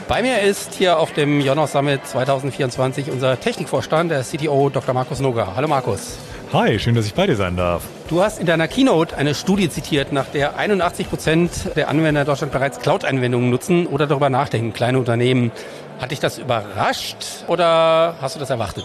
Bei mir ist hier auf dem Jonos Summit 2024 unser Technikvorstand, der CTO Dr. Markus Noga. Hallo Markus. Hi, schön, dass ich bei dir sein darf. Du hast in deiner Keynote eine Studie zitiert, nach der 81% der Anwender in Deutschland bereits Cloud-Anwendungen nutzen oder darüber nachdenken, kleine Unternehmen. Hat dich das überrascht oder hast du das erwartet?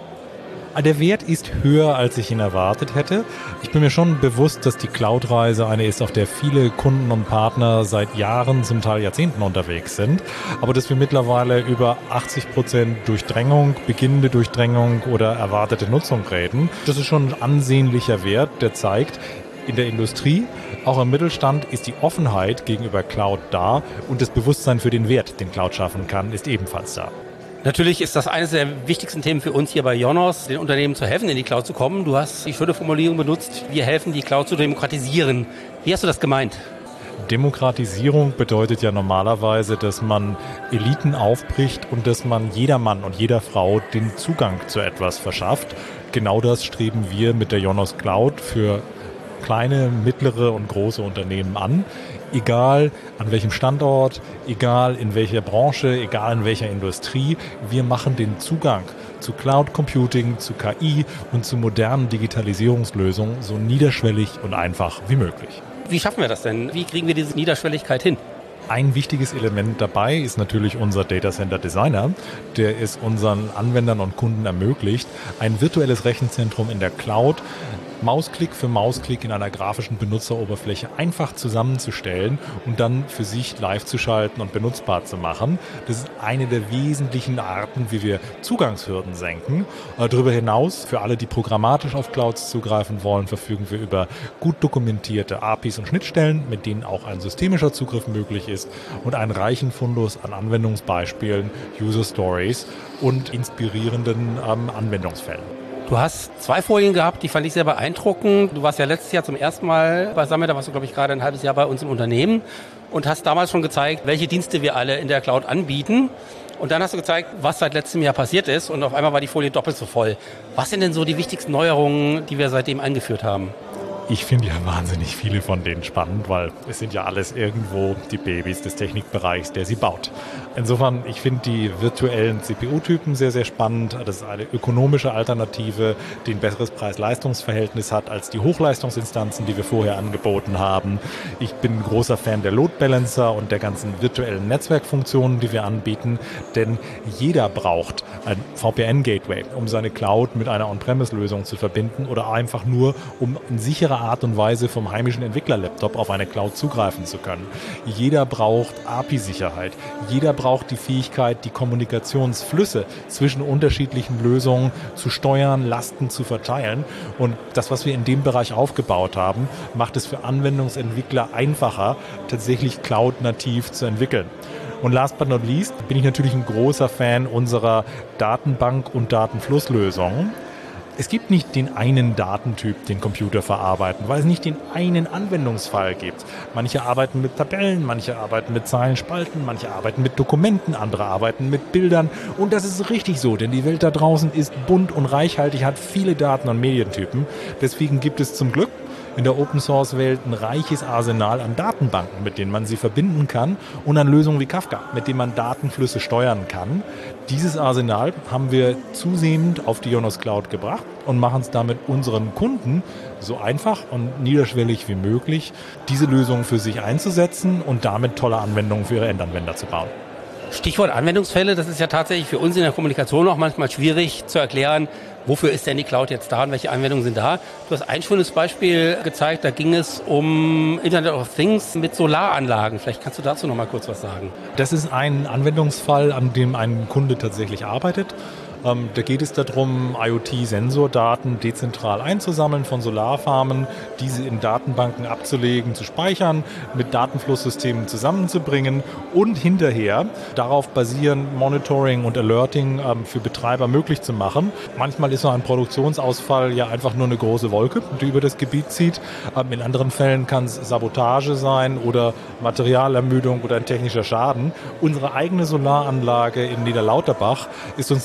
Der Wert ist höher, als ich ihn erwartet hätte. Ich bin mir schon bewusst, dass die Cloud-Reise eine ist, auf der viele Kunden und Partner seit Jahren, zum Teil Jahrzehnten unterwegs sind. Aber dass wir mittlerweile über 80% Durchdrängung, beginnende Durchdrängung oder erwartete Nutzung reden, das ist schon ein ansehnlicher Wert, der zeigt, in der Industrie, auch im Mittelstand, ist die Offenheit gegenüber Cloud da und das Bewusstsein für den Wert, den Cloud schaffen kann, ist ebenfalls da. Natürlich ist das eines der wichtigsten Themen für uns hier bei Jonos, den Unternehmen zu helfen, in die Cloud zu kommen. Du hast die schöne Formulierung benutzt, wir helfen, die Cloud zu demokratisieren. Wie hast du das gemeint? Demokratisierung bedeutet ja normalerweise, dass man Eliten aufbricht und dass man jeder Mann und jeder Frau den Zugang zu etwas verschafft. Genau das streben wir mit der Jonos Cloud für kleine, mittlere und große Unternehmen an. Egal an welchem Standort, egal in welcher Branche, egal in welcher Industrie, wir machen den Zugang zu Cloud Computing, zu KI und zu modernen Digitalisierungslösungen so niederschwellig und einfach wie möglich. Wie schaffen wir das denn? Wie kriegen wir diese Niederschwelligkeit hin? Ein wichtiges Element dabei ist natürlich unser Data Center Designer, der es unseren Anwendern und Kunden ermöglicht, ein virtuelles Rechenzentrum in der Cloud Mausklick für Mausklick in einer grafischen Benutzeroberfläche einfach zusammenzustellen und dann für sich live zu schalten und benutzbar zu machen. Das ist eine der wesentlichen Arten, wie wir Zugangshürden senken. Darüber hinaus, für alle, die programmatisch auf Clouds zugreifen wollen, verfügen wir über gut dokumentierte APIs und Schnittstellen, mit denen auch ein systemischer Zugriff möglich ist und einen reichen Fundus an Anwendungsbeispielen, User Stories und inspirierenden Anwendungsfällen. Du hast 2 Folien gehabt, die fand ich sehr beeindruckend. Du warst ja letztes Jahr zum ersten Mal bei Summit, da warst du, glaube ich, gerade ein halbes Jahr bei uns im Unternehmen und hast damals schon gezeigt, welche Dienste wir alle in der Cloud anbieten. Und dann hast du gezeigt, was seit letztem Jahr passiert ist und auf einmal war die Folie doppelt so voll. Was sind denn so die wichtigsten Neuerungen, die wir seitdem eingeführt haben? Ich finde ja wahnsinnig viele von denen spannend, weil es sind ja alles irgendwo die Babys des Technikbereichs, der sie baut. Insofern, ich finde die virtuellen CPU-Typen sehr, sehr spannend. Das ist eine ökonomische Alternative, die ein besseres Preis-Leistungs-Verhältnis hat als die Hochleistungsinstanzen, die wir vorher angeboten haben. Ich bin ein großer Fan der Load Balancer und der ganzen virtuellen Netzwerkfunktionen, die wir anbieten, denn jeder braucht ein VPN-Gateway, um seine Cloud mit einer On-Premise-Lösung zu verbinden oder einfach nur, um in sicherer Art und Weise vom heimischen Entwicklerlaptop auf eine Cloud zugreifen zu können. Jeder braucht API-Sicherheit. Jeder braucht die Fähigkeit, die Kommunikationsflüsse zwischen unterschiedlichen Lösungen zu steuern, Lasten zu verteilen. Und das, was wir in dem Bereich aufgebaut haben, macht es für Anwendungsentwickler einfacher, tatsächlich Cloud-nativ zu entwickeln. Und last but not least bin ich natürlich ein großer Fan unserer Datenbank- und Datenflusslösungen. Es gibt nicht den einen Datentyp, den Computer verarbeiten, weil es nicht den einen Anwendungsfall gibt. Manche arbeiten mit Tabellen, manche arbeiten mit Zeilenspalten, manche arbeiten mit Dokumenten, andere arbeiten mit Bildern. Und das ist richtig so, denn die Welt da draußen ist bunt und reichhaltig, hat viele Daten- und Medientypen. Deswegen gibt es zum Glück in der Open-Source-Welt ein reiches Arsenal an Datenbanken, mit denen man sie verbinden kann und an Lösungen wie Kafka, mit denen man Datenflüsse steuern kann. Dieses Arsenal haben wir zusehends auf die Jonos Cloud gebracht und machen es damit unseren Kunden so einfach und niederschwellig wie möglich, diese Lösungen für sich einzusetzen und damit tolle Anwendungen für ihre Endanwender zu bauen. Stichwort Anwendungsfälle, das ist ja tatsächlich für uns in der Kommunikation auch manchmal schwierig zu erklären, wofür ist denn die Cloud jetzt da und welche Anwendungen sind da. Du hast ein schönes Beispiel gezeigt, da ging es um Internet of Things mit Solaranlagen. Vielleicht kannst du dazu noch mal kurz was sagen. Das ist ein Anwendungsfall, an dem ein Kunde tatsächlich arbeitet. Da geht es darum, IoT-Sensordaten dezentral einzusammeln von Solarfarmen, diese in Datenbanken abzulegen, zu speichern, mit Datenflusssystemen zusammenzubringen und hinterher darauf basierend Monitoring und Alerting für Betreiber möglich zu machen. Manchmal ist so ein Produktionsausfall ja einfach nur eine große Wolke, die über das Gebiet zieht. In anderen Fällen kann es Sabotage sein oder Materialermüdung oder ein technischer Schaden. Unsere eigene Solaranlage in Niederlauterbach ist uns zum Beispiel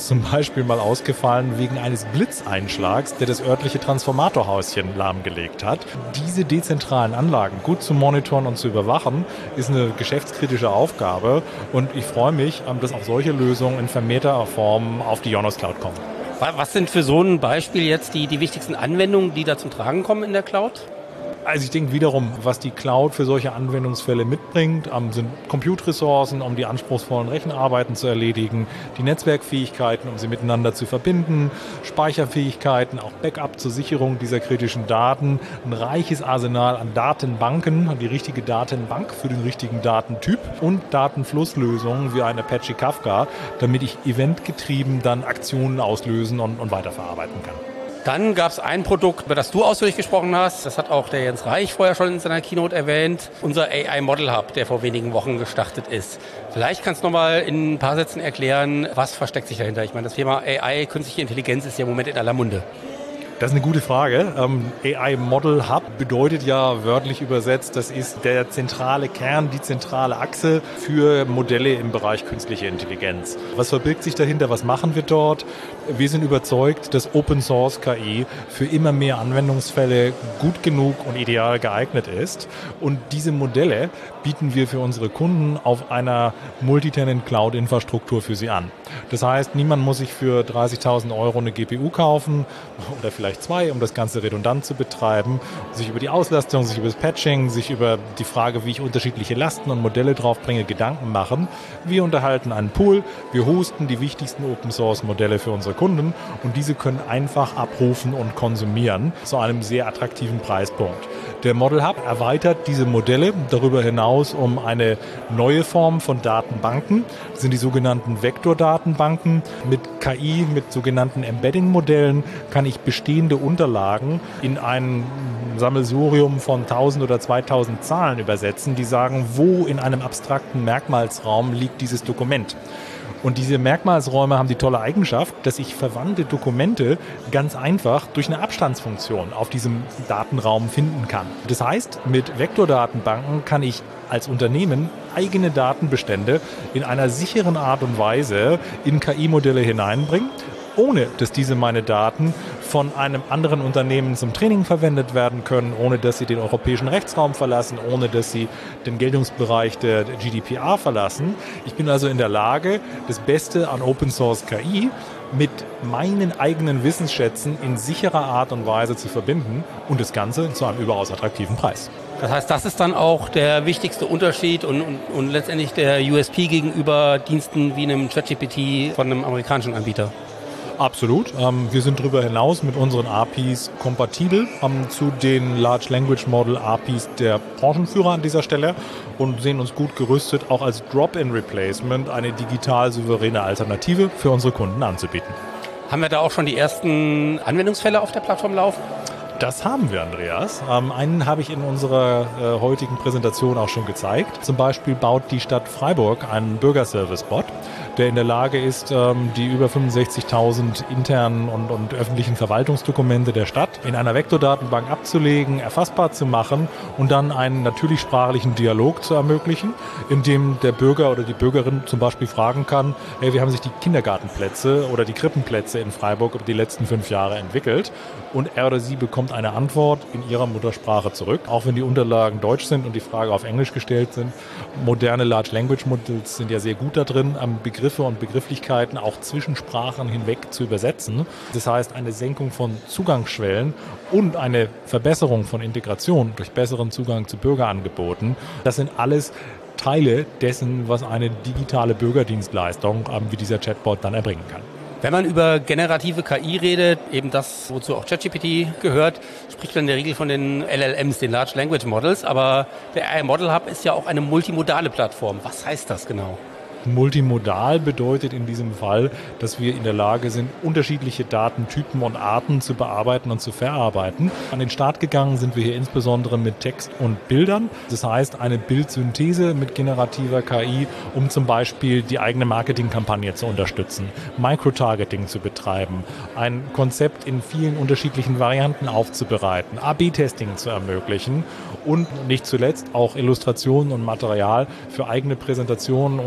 Beispiel mal ausgefallen wegen eines Blitzeinschlags, der das örtliche Transformatorhauschen lahmgelegt hat. Diese dezentralen Anlagen gut zu monitoren und zu überwachen, ist eine geschäftskritische Aufgabe und ich freue mich, dass auch solche Lösungen in vermehrter Form auf die Ionos Cloud kommen. Was sind für so ein Beispiel jetzt die wichtigsten Anwendungen, die da zum Tragen kommen in der Cloud? Also ich denke wiederum, was die Cloud für solche Anwendungsfälle mitbringt, sind Compute-Ressourcen, um die anspruchsvollen Rechenarbeiten zu erledigen, die Netzwerkfähigkeiten, um sie miteinander zu verbinden, Speicherfähigkeiten, auch Backup zur Sicherung dieser kritischen Daten, ein reiches Arsenal an Datenbanken, die richtige Datenbank für den richtigen Datentyp und Datenflusslösungen wie ein Apache Kafka, damit ich eventgetrieben dann Aktionen auslösen und weiterverarbeiten kann. Dann gab es ein Produkt, über das du ausführlich gesprochen hast. Das hat auch der Jens Reich vorher schon in seiner Keynote erwähnt. Unser AI Model Hub, der vor wenigen Wochen gestartet ist. Vielleicht kannst du noch mal in ein paar Sätzen erklären, was versteckt sich dahinter? Ich meine, das Thema AI, künstliche Intelligenz, ist ja im Moment in aller Munde. Das ist eine gute Frage. AI Model Hub bedeutet ja wörtlich übersetzt, das ist der zentrale Kern, die zentrale Achse für Modelle im Bereich künstliche Intelligenz. Was verbirgt sich dahinter? Was machen wir dort? Wir sind überzeugt, dass Open Source KI für immer mehr Anwendungsfälle gut genug und ideal geeignet ist. Und diese Modelle bieten wir für unsere Kunden auf einer Multitenant Cloud-Infrastruktur für sie an. Das heißt, niemand muss sich für 30.000 Euro eine GPU kaufen oder vielleicht 2, um das Ganze redundant zu betreiben, sich über die Auslastung, sich über das Patching, sich über die Frage, wie ich unterschiedliche Lasten und Modelle draufbringe, Gedanken machen. Wir unterhalten einen Pool, wir hosten die wichtigsten Open-Source-Modelle für unsere Kunden und diese können einfach abrufen und konsumieren zu einem sehr attraktiven Preispunkt. Der Model Hub erweitert diese Modelle darüber hinaus um eine neue Form von Datenbanken. Das sind die sogenannten Vektordatenbanken. Mit KI, mit sogenannten Embedding-Modellen kann ich bestehende Unterlagen in ein Sammelsurium von 1000 oder 2000 Zahlen übersetzen, die sagen, wo in einem abstrakten Merkmalsraum liegt dieses Dokument. Und diese Merkmalsräume haben die tolle Eigenschaft, dass ich verwandte Dokumente ganz einfach durch eine Abstandsfunktion auf diesem Datenraum finden kann. Das heißt, mit Vektordatenbanken kann ich als Unternehmen eigene Datenbestände in einer sicheren Art und Weise in KI-Modelle hineinbringen, ohne dass diese meine Daten von einem anderen Unternehmen zum Training verwendet werden können, ohne dass sie den europäischen Rechtsraum verlassen, ohne dass sie den Geltungsbereich der GDPR verlassen. Ich bin also in der Lage, das Beste an Open Source KI mit meinen eigenen Wissensschätzen in sicherer Art und Weise zu verbinden und das Ganze zu einem überaus attraktiven Preis. Das heißt, das ist dann auch der wichtigste Unterschied und letztendlich der USP gegenüber Diensten wie einem ChatGPT von einem amerikanischen Anbieter. Absolut. Wir sind darüber hinaus mit unseren APIs kompatibel zu den Large Language Model APIs der Branchenführer an dieser Stelle und sehen uns gut gerüstet, auch als Drop-in-Replacement eine digital souveräne Alternative für unsere Kunden anzubieten. Haben wir da auch schon die ersten Anwendungsfälle auf der Plattform laufen? Das haben wir, Andreas. Einen habe ich in unserer heutigen Präsentation auch schon gezeigt. Zum Beispiel baut die Stadt Freiburg einen Bürgerservice-Bot, der in der Lage ist, die über 65.000 internen und öffentlichen Verwaltungsdokumente der Stadt in einer Vektordatenbank abzulegen, erfassbar zu machen und dann einen natürlich sprachlichen Dialog zu ermöglichen, in dem der Bürger oder die Bürgerin zum Beispiel fragen kann, hey, wie haben sich die Kindergartenplätze oder die Krippenplätze in Freiburg über die letzten 5 Jahre entwickelt? Und er oder sie bekommt eine Antwort in ihrer Muttersprache zurück, auch wenn die Unterlagen deutsch sind und die Frage auf Englisch gestellt sind. Moderne Large Language Models sind ja sehr gut da drin, Begriffe und Begrifflichkeiten auch zwischen Sprachen hinweg zu übersetzen. Das heißt, eine Senkung von Zugangsschwellen und eine Verbesserung von Integration durch besseren Zugang zu Bürgerangeboten. Das sind alles Teile dessen, was eine digitale Bürgerdienstleistung wie dieser Chatbot dann erbringen kann. Wenn man über generative KI redet, eben das, wozu auch ChatGPT gehört, spricht man in der Regel von den LLMs, den Large Language Models. Aber der AI Model Hub ist ja auch eine multimodale Plattform. Was heißt das genau? Multimodal bedeutet in diesem Fall, dass wir in der Lage sind, unterschiedliche Datentypen und Arten zu bearbeiten und zu verarbeiten. An den Start gegangen sind wir hier insbesondere mit Text und Bildern. Das heißt, eine Bildsynthese mit generativer KI, um zum Beispiel die eigene Marketingkampagne zu unterstützen, Microtargeting zu betreiben, ein Konzept in vielen unterschiedlichen Varianten aufzubereiten, A/B-Testing zu ermöglichen und nicht zuletzt auch Illustrationen und Material für eigene Präsentationen, Unterlagen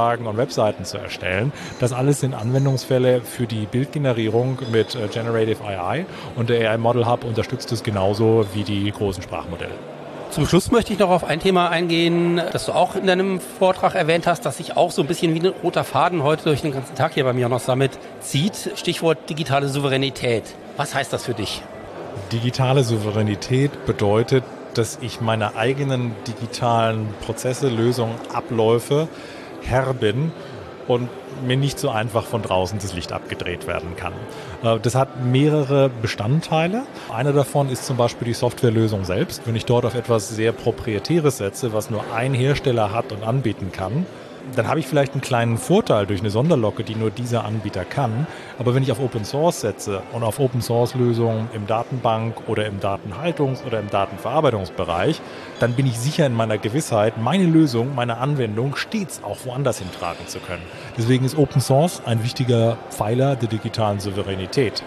Unterlagen und Webseiten zu erstellen. Das alles sind Anwendungsfälle für die Bildgenerierung mit Generative AI und der AI Model Hub unterstützt es genauso wie die großen Sprachmodelle. Zum Schluss möchte ich noch auf ein Thema eingehen, das du auch in deinem Vortrag erwähnt hast, das sich auch so ein bisschen wie ein roter Faden heute durch den ganzen Tag hier beim Ionos Summit zieht. Stichwort digitale Souveränität. Was heißt das für dich? Digitale Souveränität bedeutet, dass ich meine eigenen digitalen Prozesse, Lösungen, Abläufe Herr bin und mir nicht so einfach von draußen das Licht abgedreht werden kann. Das hat mehrere Bestandteile. Einer davon ist zum Beispiel die Softwarelösung selbst. Wenn ich dort auf etwas sehr Proprietäres setze, was nur ein Hersteller hat und anbieten kann, dann habe ich vielleicht einen kleinen Vorteil durch eine Sonderlocke, die nur dieser Anbieter kann. Aber wenn ich auf Open Source setze und auf Open Source Lösungen im Datenbank- oder im Datenhaltungs- oder im Datenverarbeitungsbereich, dann bin ich sicher in meiner Gewissheit, meine Lösung, meine Anwendung stets auch woanders hintragen zu können. Deswegen ist Open Source ein wichtiger Pfeiler der digitalen Souveränität.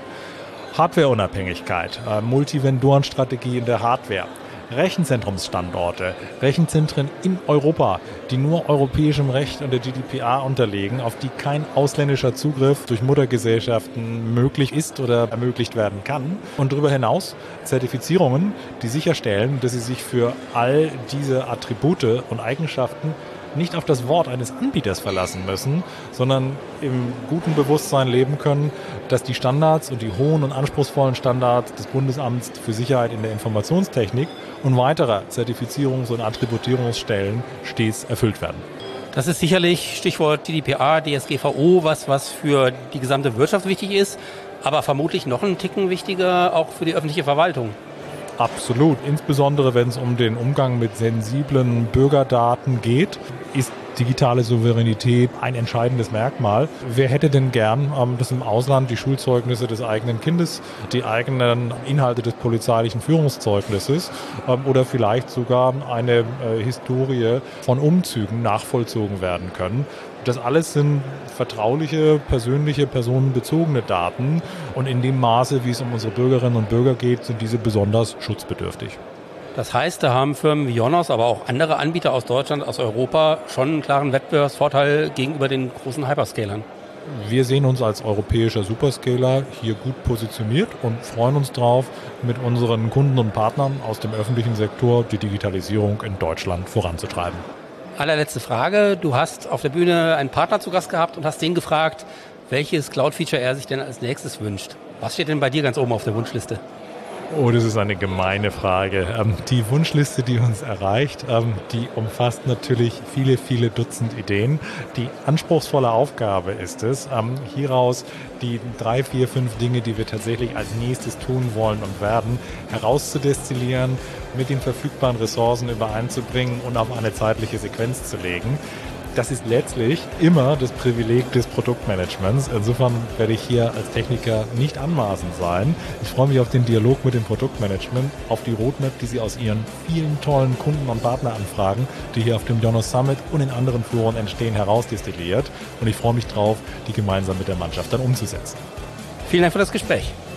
Hardwareunabhängigkeit, Multivendorenstrategie in der Hardware. Rechenzentrumsstandorte, Rechenzentren in Europa, die nur europäischem Recht und der GDPR unterliegen, auf die kein ausländischer Zugriff durch Muttergesellschaften möglich ist oder ermöglicht werden kann. Und darüber hinaus Zertifizierungen, die sicherstellen, dass sie sich für all diese Attribute und Eigenschaften nicht auf das Wort eines Anbieters verlassen müssen, sondern im guten Bewusstsein leben können, dass die Standards und die hohen und anspruchsvollen Standards des Bundesamts für Sicherheit in der Informationstechnik und weiterer Zertifizierungs- und Attributierungsstellen stets erfüllt werden. Das ist sicherlich Stichwort GDPR, DSGVO, was für die gesamte Wirtschaft wichtig ist, aber vermutlich noch einen Ticken wichtiger auch für die öffentliche Verwaltung. Absolut. Insbesondere wenn es um den Umgang mit sensiblen Bürgerdaten geht, ist digitale Souveränität ein entscheidendes Merkmal. Wer hätte denn gern, dass im Ausland die Schulzeugnisse des eigenen Kindes, die eigenen Inhalte des polizeilichen Führungszeugnisses oder vielleicht sogar eine Historie von Umzügen nachvollzogen werden können? Das alles sind vertrauliche, persönliche, personenbezogene Daten und in dem Maße, wie es um unsere Bürgerinnen und Bürger geht, sind diese besonders schutzbedürftig. Das heißt, da haben Firmen wie Ionos, aber auch andere Anbieter aus Deutschland, aus Europa schon einen klaren Wettbewerbsvorteil gegenüber den großen Hyperscalern. Wir sehen uns als europäischer Superscaler hier gut positioniert und freuen uns drauf, mit unseren Kunden und Partnern aus dem öffentlichen Sektor die Digitalisierung in Deutschland voranzutreiben. Allerletzte Frage. Du hast auf der Bühne einen Partner zu Gast gehabt und hast den gefragt, welches Cloud-Feature er sich denn als nächstes wünscht. Was steht denn bei dir ganz oben auf der Wunschliste? Oh, das ist eine gemeine Frage. Die Wunschliste, die uns erreicht, die umfasst natürlich viele, viele Dutzend Ideen. Die anspruchsvolle Aufgabe ist es, hieraus die 3, 4, 5 Dinge, die wir tatsächlich als nächstes tun wollen und werden, herauszudestillieren, mit den verfügbaren Ressourcen übereinzubringen und auf eine zeitliche Sequenz zu legen. Das ist letztlich immer das Privileg des Produktmanagements. Insofern werde ich hier als Techniker nicht anmaßend sein. Ich freue mich auf den Dialog mit dem Produktmanagement, auf die Roadmap, die Sie aus Ihren vielen tollen Kunden- und Partneranfragen, die hier auf dem Ionos Summit und in anderen Foren entstehen, herausdestilliert. Und ich freue mich drauf, die gemeinsam mit der Mannschaft dann umzusetzen. Vielen Dank für das Gespräch.